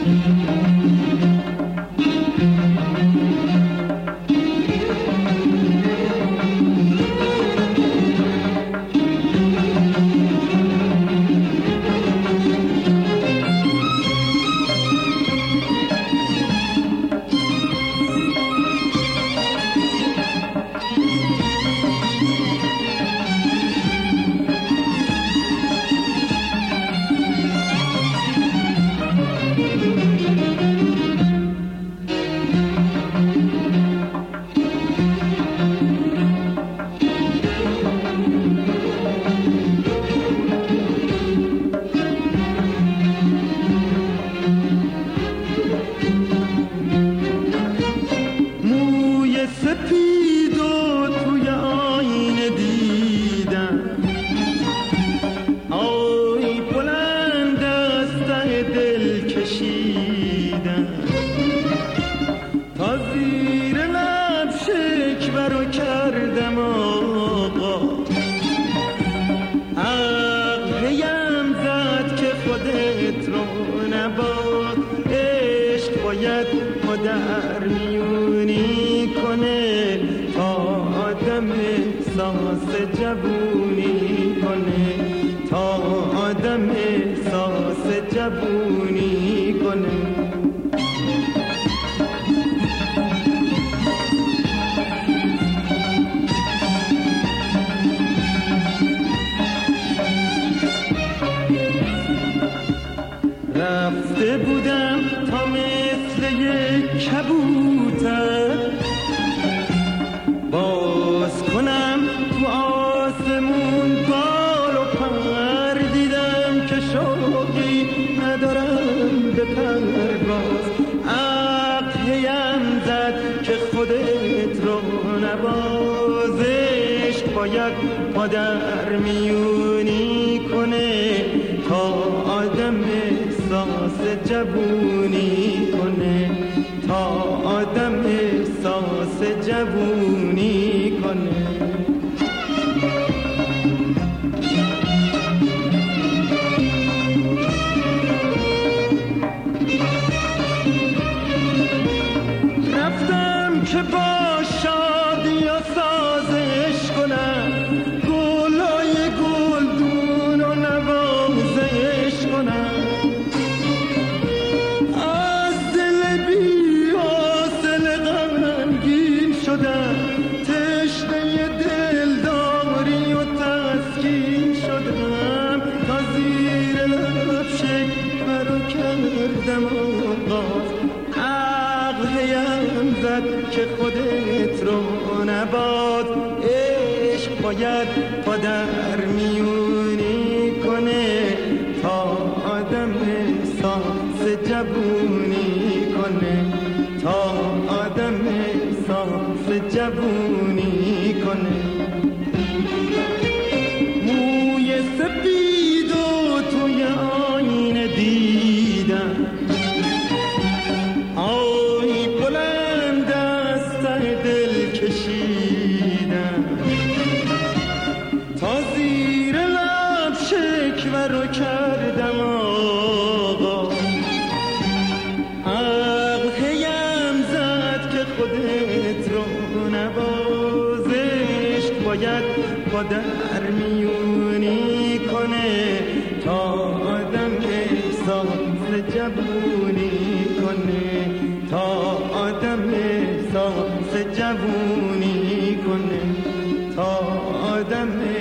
در میونی کنه تا آدم احساس جوونی کنه، تا آدم احساس جوونی کنه. رفته بودم تا مثل یک کبوتر باز کنم تو آسمون بال و پر، دیدم که شوقی ندارم به پرواز. عقلیم زد که خودت رو نبازش، باید ما در میونی کنه تا آدم احساس جوونی کنه، تا آدم احساس جوونی کنه. رفتم که با شادی و سازش کنم، گلای گلدون و نوازش کنم. تشنه دلداری و تسکین شدم، تا زیر لب شکوه رو کردم آغاز. عقلیم زد که خودت رو نباز، عشق باید پا در میونی کنه تا آدم احساس جوونی کنه، تا آدم احساس جوونی کنه. موی سپید و توی آینه دیدم، آی بلند از ته دل کشیدم، تا زیر لب شکوه رو کردم آقا. عقلیم زد که خودت رو نبازش، باید با در میونی کنه تا آدم احساس جوونی کنه، تا آدم احساس جوونی کنه، تا آدم